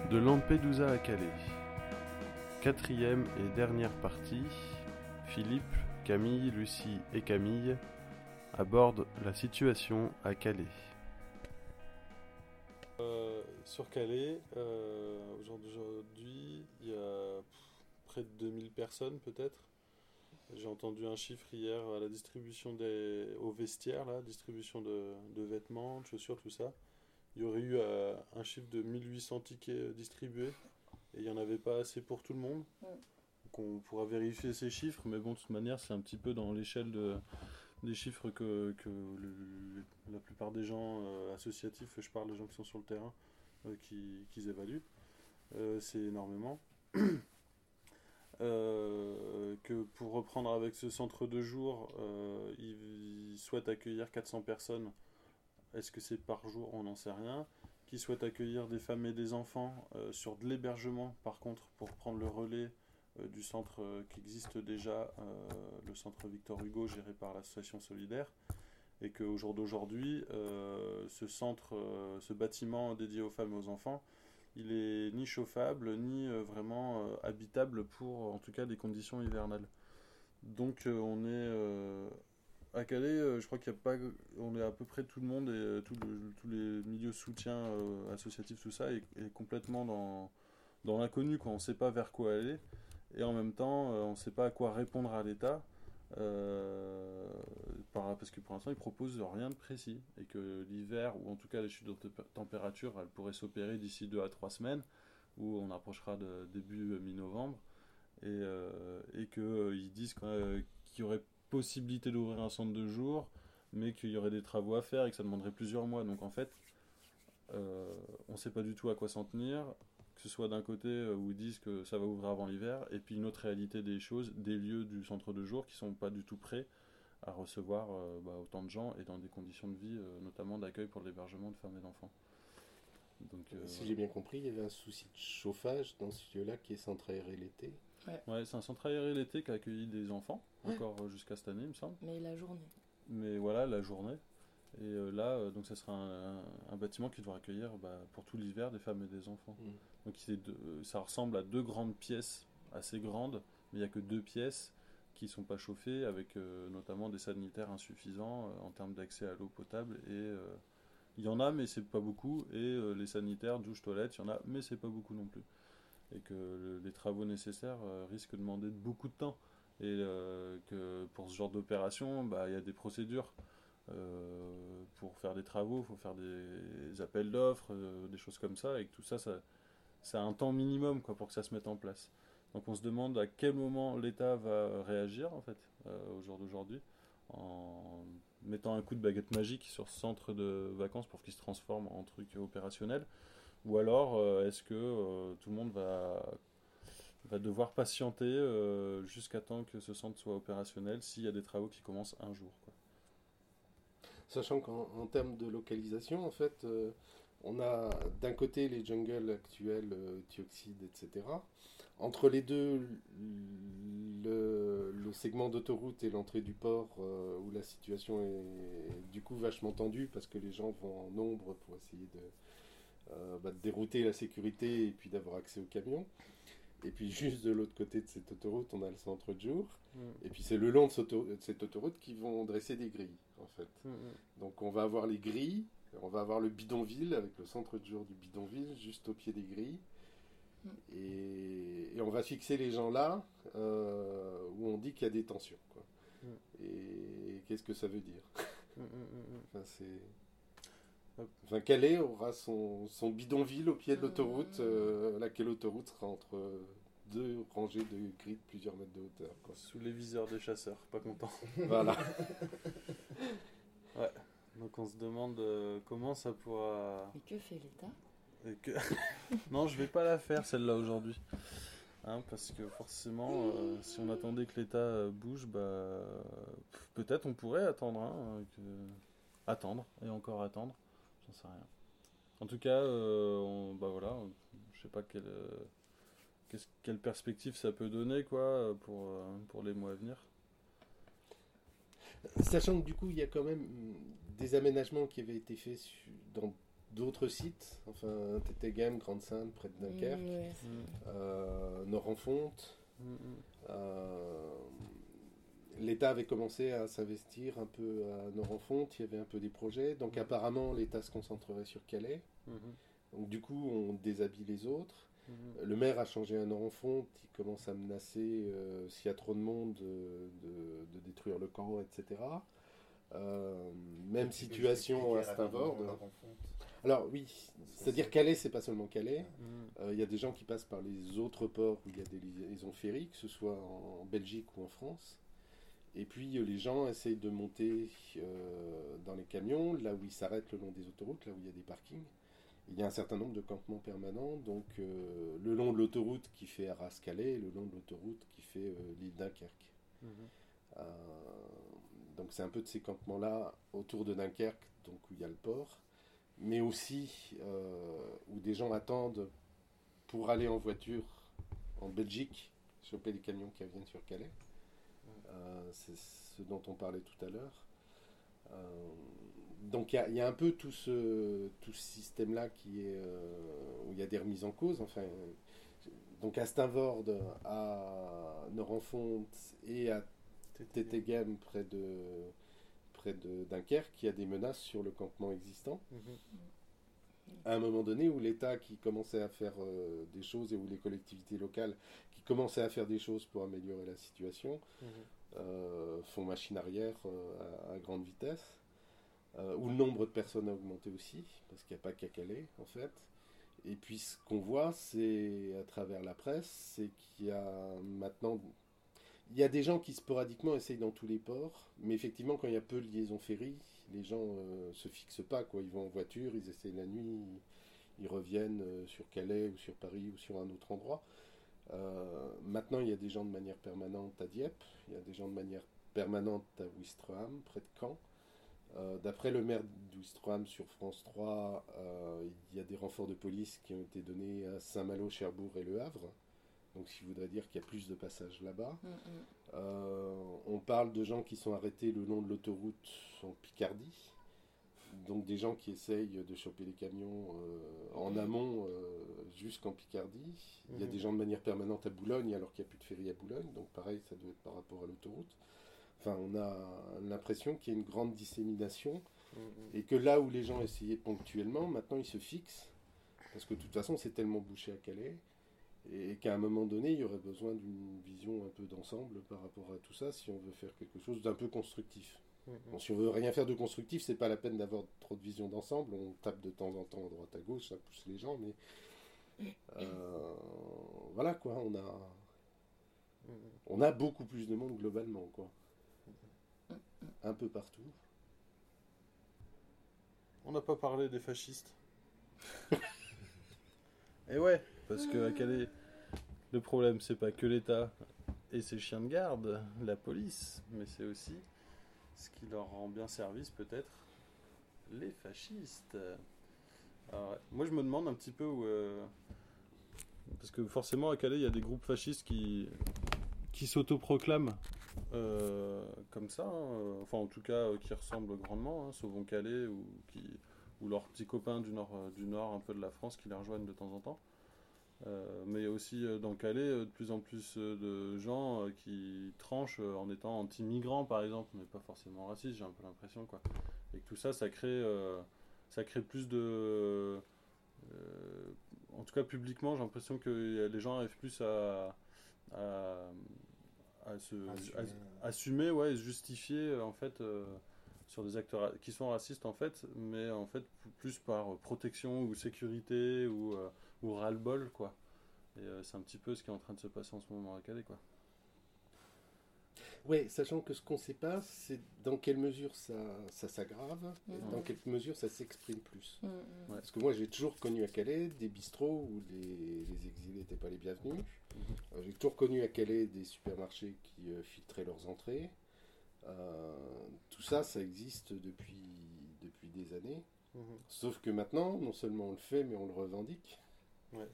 De Lampedusa à Calais. Quatrième et dernière partie. Philippe, Camille, Lucie et Camille abordent la situation à Calais. Sur Calais, aujourd'hui, il y a près de 2000 personnes peut-être. J'ai entendu un chiffre hier à la distribution au vestiaire, là, distribution de vêtements, de chaussures, tout ça. Il y aurait eu un chiffre de 1800 tickets distribués et il n'y en avait pas assez pour tout le monde. Donc on pourra vérifier ces chiffres, mais bon, de toute manière, c'est un petit peu dans l'échelle des chiffres que la plupart des gens associatifs, je parle des gens qui sont sur le terrain, qu'ils évaluent. C'est énormément. Que pour reprendre avec ce centre de jour, ils souhaitent accueillir 400 personnes. Est-ce que c'est par jour? On n'en sait rien. Qui souhaitent accueillir des femmes et des enfants sur de l'hébergement, par contre, pour prendre le relais du centre qui existe déjà, le centre Victor Hugo, géré par l'association Solidaire. Et qu'au jour d'aujourd'hui, ce bâtiment dédié aux femmes et aux enfants, il est ni chauffable, ni vraiment habitable pour, en tout cas, des conditions hivernales. Donc on est à Calais, je crois qu'il y a pas, on est à peu près tout le monde et tous les milieux de soutien associatifs, tout ça, est complètement dans l'inconnu, quoi. On ne sait pas vers quoi aller et en même temps, on ne sait pas à quoi répondre à l'État. Parce que pour l'instant ils proposent rien de précis et que l'hiver ou en tout cas les chutes de température elles pourraient s'opérer d'ici 2 à 3 semaines où on approchera de début mi-novembre et qu'ils disent qu'il y aurait possibilité d'ouvrir un centre de jour mais qu'il y aurait des travaux à faire et que ça demanderait plusieurs mois. Donc en fait on ne sait pas du tout à quoi s'en tenir, que ce soit d'un côté où ils disent que ça va ouvrir avant l'hiver, et puis une autre réalité des choses, des lieux du centre de jour qui ne sont pas du tout prêts à recevoir autant de gens et dans des conditions de vie, notamment d'accueil pour l'hébergement de femmes et d'enfants. Donc, si j'ai bien compris, il y avait un souci de chauffage dans ce lieu-là qui est centre aéré l'été. Ouais, c'est un centre aéré l'été qui a accueilli des enfants, encore jusqu'à cette année, il me semble. Mais la journée. Mais voilà, la journée. Et là, donc ça sera un bâtiment qui devra accueillir pour tout l'hiver des femmes et des enfants. Donc ça ressemble à 2 grandes pièces assez grandes, mais il n'y a que 2 pièces qui ne sont pas chauffées, avec notamment des sanitaires insuffisants en termes d'accès à l'eau potable. Et il y en a, mais c'est pas beaucoup. Et les sanitaires, douche, toilette, il y en a, mais c'est pas beaucoup non plus. Et que les travaux nécessaires risquent de demander beaucoup de temps. Et que pour ce genre d'opération, il y a des procédures. Pour faire des travaux, il faut faire des appels d'offres, des choses comme ça, et que tout ça, ça a un temps minimum pour que ça se mette en place. Donc on se demande à quel moment l'État va réagir en fait au jour d'aujourd'hui, en mettant un coup de baguette magique sur ce centre de vacances pour qu'il se transforme en truc opérationnel, ou alors est-ce que tout le monde va devoir patienter jusqu'à temps que ce centre soit opérationnel s'il y a des travaux qui commencent un jour, quoi. Sachant qu'en termes de localisation, en fait, on a d'un côté les jungles actuels, Thioxide, etc. Entre les deux, le segment d'autoroute et l'entrée du port, où la situation est du coup vachement tendue parce que les gens vont en nombre pour essayer de dérouter la sécurité et puis d'avoir accès aux camions. Et puis juste de l'autre côté de cette autoroute, on a le centre de jour. Et puis c'est le long de cette autoroute qu'ils vont dresser des grilles, en fait. Donc on va avoir les grilles, on va avoir le bidonville avec le centre de jour du bidonville juste au pied des grilles. Et on va fixer les gens là où on dit qu'il y a des tensions, quoi. Et qu'est-ce que ça veut dire? Calais aura son bidonville au pied de l'autoroute, laquelle autoroute sera entre 2 rangées de grilles de plusieurs mètres de hauteur, quoi. Sous les viseurs des chasseurs, pas contents. Voilà. Ouais. Donc on se demande comment ça pourra... Et que fait l'État? Non, je vais pas la faire celle-là aujourd'hui. Parce que forcément, si on attendait que l'État bouge, peut-être on pourrait attendre. Attendre et encore attendre. J'en sais rien. En tout cas, je sais pas quelle perspective ça peut donner pour les mois à venir. Sachant que du coup, il y a quand même des aménagements qui avaient été faits dans d'autres sites, enfin Tétéghem, Grande-Sainte, près de Dunkerque, Nord-en-Fonte. L'État avait commencé à s'investir un peu à Nord-en-Fonte, il y avait un peu des projets, donc apparemment l'État se concentrerait sur Calais. Donc du coup on déshabille les autres. Le maire a changé à Nord-en-Fonte, il commence à menacer, s'il y a trop de monde, de détruire le camp, etc. Même situation à Stavoorde. Alors oui, c'est-à-dire Calais, c'est pas seulement Calais. Il y a des gens qui passent par les autres ports où il y a des liaisons ferries, que ce soit en Belgique ou en France. Et puis les gens essayent de monter dans les camions, là où ils s'arrêtent le long des autoroutes, là où il y a des parkings. Il y a un certain nombre de campements permanents, donc le long de l'autoroute qui fait Arras-Calais et le long de l'autoroute qui fait l'île Dunkerque. Donc c'est un peu de ces campements-là autour de Dunkerque, donc où il y a le port, mais aussi où des gens attendent pour aller en voiture en Belgique, choper les camions qui reviennent sur Calais. C'est ce dont on parlait tout à l'heure. Donc il y a un peu tout ce système-là qui est où il y a des remises en cause. Enfin, donc à Stavoorde, à Nord-en-Fonte et à Tétéghem près de Dunkerque, il y a des menaces sur le campement existant. À un moment donné où l'État qui commençait à faire des choses et où les collectivités locales qui commençaient à faire des choses pour améliorer la situation font machine arrière à grande vitesse. Où le nombre de personnes a augmenté aussi, parce qu'il n'y a pas qu'à Calais, en fait. Et puis ce qu'on voit, c'est à travers la presse, c'est qu'il y a maintenant... Il y a des gens qui sporadiquement essayent dans tous les ports, mais effectivement, quand il y a peu de liaisons ferries, les gens se fixent pas, quoi. Ils vont en voiture, ils essayent la nuit, ils reviennent sur Calais ou sur Paris ou sur un autre endroit. Maintenant, il y a des gens de manière permanente à Dieppe, il y a des gens de manière permanente à Ouistreham, près de Caen. D'après le maire d'Ouistreham sur France 3, il y a des renforts de police qui ont été donnés à Saint-Malo, Cherbourg et Le Havre. Donc, ce qui voudrait dire qu'il y a plus de passages là-bas. On parle de gens qui sont arrêtés le long de l'autoroute en Picardie. Donc, des gens qui essayent de choper les camions en amont jusqu'en Picardie. Il y a des gens de manière permanente à Boulogne, alors qu'il n'y a plus de ferry à Boulogne. Donc, pareil, ça doit être par rapport à l'autoroute. Enfin, on a l'impression qu'il y a une grande dissémination et que là où les gens essayaient ponctuellement, maintenant ils se fixent parce que de toute façon c'est tellement bouché à Calais et qu'à un moment donné il y aurait besoin d'une vision un peu d'ensemble par rapport à tout ça si on veut faire quelque chose d'un peu constructif. Bon, si on veut rien faire de constructif, c'est pas la peine d'avoir trop de vision d'ensemble, on tape de temps en temps à droite à gauche, ça pousse les gens, mais voilà quoi, on a beaucoup plus de monde globalement quoi. Un peu partout. On n'a pas parlé des fascistes. Et ouais, parce que à Calais, le problème c'est pas que l'État et ses chiens de garde, la police, mais c'est aussi ce qui leur rend bien service peut-être, les fascistes. Alors, moi je me demande un petit peu où... parce que forcément à Calais il y a des groupes fascistes qui s'autoproclament comme ça, hein, enfin en tout cas qui ressemblent grandement, hein, Sauvons Calais ou leurs petits copains du nord un peu de la France qui les rejoignent de temps en temps. Mais il y a aussi dans Calais de plus en plus de gens qui tranchent en étant anti-migrants par exemple, mais pas forcément racistes, j'ai un peu l'impression quoi. Et que tout ça, ça crée plus de... en tout cas publiquement, j'ai l'impression que les gens arrivent plus à assumer, ouais, et se justifier en fait sur des actes qui sont racistes en fait, mais en fait plus par protection ou sécurité ou ras-le-bol quoi. Et c'est un petit peu ce qui est en train de se passer en ce moment à Calais quoi. Oui, sachant que ce qu'on ne sait pas, c'est dans quelle mesure ça s'aggrave, et dans quelle mesure ça s'exprime plus. Parce que moi, j'ai toujours connu à Calais des bistrots où les exilés n'étaient pas les bienvenus. J'ai toujours connu à Calais des supermarchés qui filtraient leurs entrées. Tout ça, ça existe depuis des années. Sauf que maintenant, non seulement on le fait, mais on le revendique. Ouais.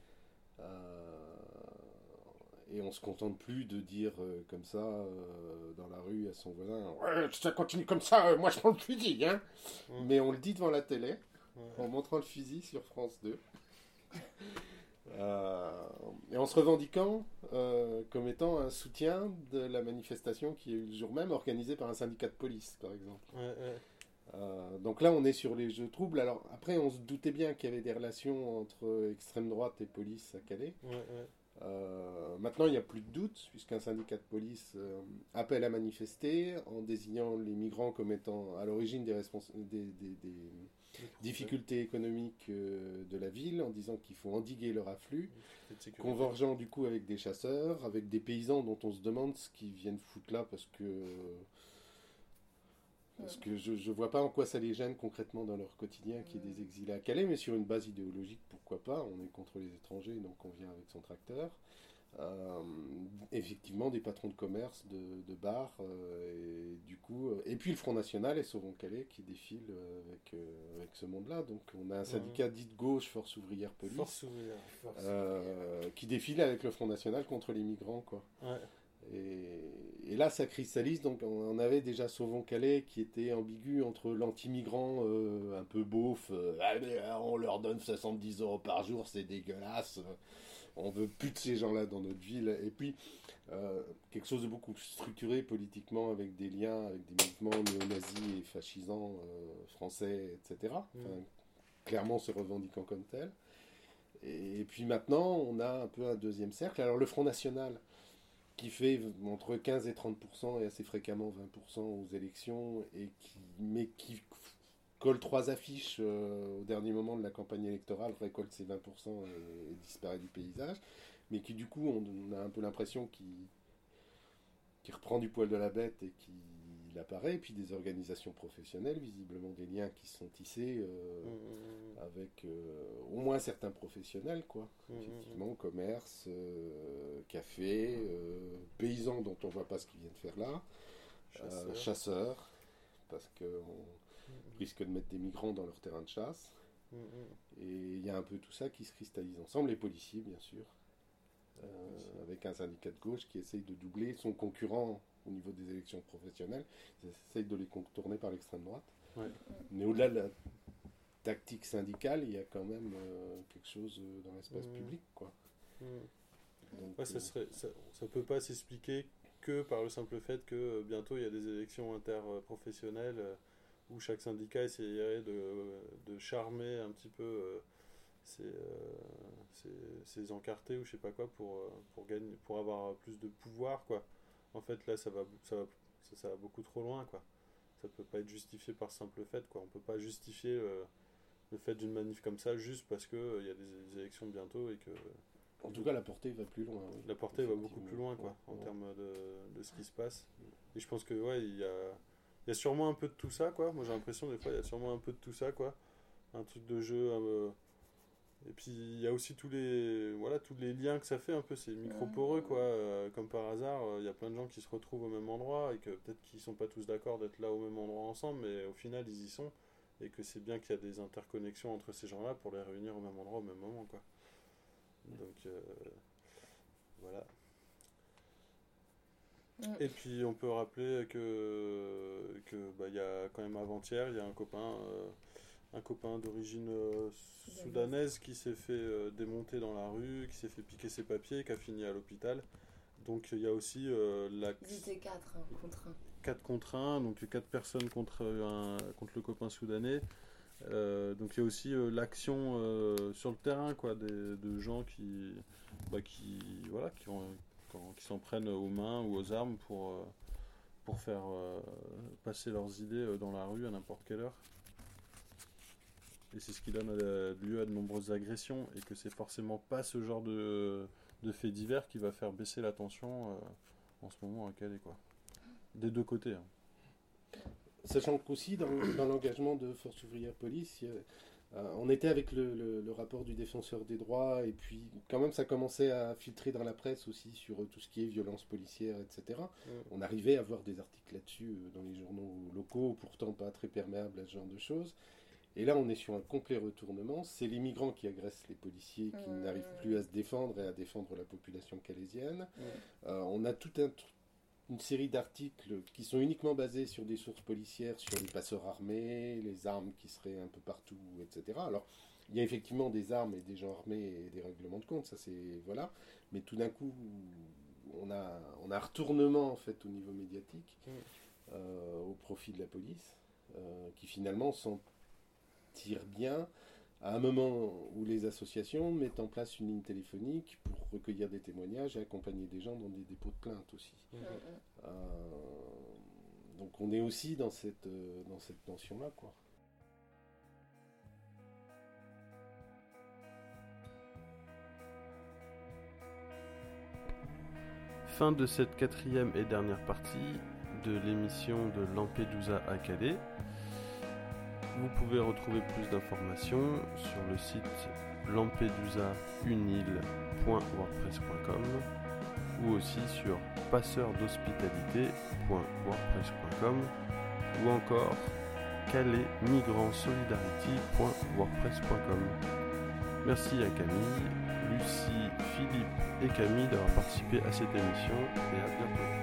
Et on se contente plus de dire comme ça dans la rue à son voisin « Ouais, ça continue comme ça, moi je prends le fusil hein !» Mais on le dit devant la télé. en montrant le fusil sur France 2. Et en se revendiquant comme étant un soutien de la manifestation qui a eu le jour même, organisée par un syndicat de police, par exemple. Donc là, on est sur les jeux troubles. Alors après, on se doutait bien qu'il y avait des relations entre extrême droite et police à Calais. Maintenant, il n'y a plus de doute, puisqu'un syndicat de police appelle à manifester en désignant les migrants comme étant à l'origine des difficultés économiques de la ville, en disant qu'il faut endiguer leur afflux, convergeant du coup avec des chasseurs, avec des paysans dont on se demande ce qu'ils viennent foutre là, parce que je ne vois pas en quoi ça les gêne concrètement dans leur quotidien qu'il y ait des exilés à Calais, mais sur une base idéologique, pourquoi pas. On est contre les étrangers, donc on vient avec son tracteur. Effectivement, des patrons de commerce, de bars, et du coup, et puis le Front National et Sauvons Calais qui défilent avec ce monde-là. Donc on a un syndicat dit de gauche, Force Ouvrière Police, qui défile avec le Front National contre les migrants, quoi. Et là, ça cristallise. Donc, on avait déjà Sauvons Calais qui était ambigu entre l'anti-migrant un peu beauf, on leur donne 70 € par jour, c'est dégueulasse, on veut plus de ces gens-là dans notre ville. Et puis, quelque chose de beaucoup plus structuré politiquement, avec des liens avec des mouvements néo-nazis et fascisants français, etc. Enfin, clairement se revendiquant comme tel. Et puis maintenant, on a un peu un deuxième cercle. Alors, le Front National, qui fait entre 15 et 30% et assez fréquemment 20% aux élections, mais qui colle 3 affiches au dernier moment de la campagne électorale, récolte ses 20% et disparaît du paysage, mais qui du coup, on a un peu l'impression qu'il reprend du poil de la bête et qu'il apparaît, et puis des organisations professionnelles, visiblement des liens qui se sont tissés avec au moins certains professionnels, quoi. Effectivement, commerce, café, paysans dont on ne voit pas ce qu'ils viennent faire là, chasseurs, parce qu'on risque de mettre des migrants dans leur terrain de chasse. Et il y a un peu tout ça qui se cristallise ensemble, les policiers bien sûr, avec un syndicat de gauche qui essaye de doubler son concurrent au niveau des élections professionnelles, ils essayent de les contourner par l'extrême droite. Mais au-delà de la tactique syndicale, il y a quand même quelque chose dans l'espace public, quoi. Donc, ça peut pas s'expliquer que par le simple fait que bientôt il y a des élections interprofessionnelles où chaque syndicat essayerait de charmer un petit peu ses encartés ou je sais pas quoi pour gagner, pour avoir plus de pouvoir, quoi. En fait, là, ça va beaucoup trop loin, quoi. Ça peut pas être justifié par simple fait, quoi. On peut pas justifier le fait d'une manif comme ça juste parce que il y a des élections bientôt et que. En tout cas, la portée va plus loin. Oui. La portée va beaucoup plus loin, quoi, en termes de ce qui se passe. Et je pense que il y a sûrement un peu de tout ça, quoi. Moi, j'ai l'impression des fois, il y a sûrement un peu de tout ça, quoi. Un truc de jeu. Et puis il y a aussi tous les liens que ça fait un peu, c'est micro-poreux, quoi. Comme par hasard, il y a plein de gens qui se retrouvent au même endroit et que peut-être qu'ils sont pas tous d'accord d'être là au même endroit ensemble, mais au final ils y sont et que c'est bien qu'il y a des interconnexions entre ces gens-là pour les réunir au même endroit au même moment, quoi. Donc voilà. Et puis on peut rappeler que il y a quand même avant-hier, il y a un copain d'origine soudanaise qui s'est fait démonter dans la rue, qui s'est fait piquer ses papiers, qui a fini à l'hôpital. Donc il y a aussi Ils étaient 4 contre 1. 4 contre 1, donc 4 personnes contre le copain soudanais. Donc il y a aussi l'action sur le terrain, quoi, de gens qui s'en prennent aux mains ou aux armes pour faire passer leurs idées dans la rue à n'importe quelle heure. Et c'est ce qui donne lieu à de nombreuses agressions, et que c'est forcément pas ce genre de fait divers qui va faire baisser la tension en ce moment à Calais, quoi. Des deux côtés, hein. Sachant qu'aussi dans l'engagement de Force Ouvrière Police, on était avec le rapport du défenseur des droits, et puis quand même ça commençait à filtrer dans la presse aussi sur tout ce qui est violence policière, etc. On arrivait à voir des articles là-dessus dans les journaux locaux, pourtant pas très perméables à ce genre de choses. Et là, on est sur un complet retournement. C'est les migrants qui agressent les policiers, qui n'arrivent plus à se défendre et à défendre la population calaisienne. On a tout un une série d'articles qui sont uniquement basés sur des sources policières, sur les passeurs armés, les armes qui seraient un peu partout, etc. Alors, il y a effectivement des armes et des gens armés et des règlements de compte, ça c'est... Voilà. Mais tout d'un coup, on a un retournement, en fait, au niveau médiatique, au profit de la police, qui finalement s'en tire bien à un moment où les associations mettent en place une ligne téléphonique pour recueillir des témoignages et accompagner des gens dans des dépôts de plainte aussi. Donc on est aussi dans cette tension-là, quoi. Fin de cette 4e et dernière partie de l'émission de Lampedusa à Calais. Vous pouvez retrouver plus d'informations sur le site lampedusaunile.wordpress.com ou aussi sur passeurdhospitalité.wordpress.com ou encore calaismigrantsolidarity.wordpress.com. Merci à Camille, Lucie, Philippe et Camille d'avoir participé à cette émission et à bientôt.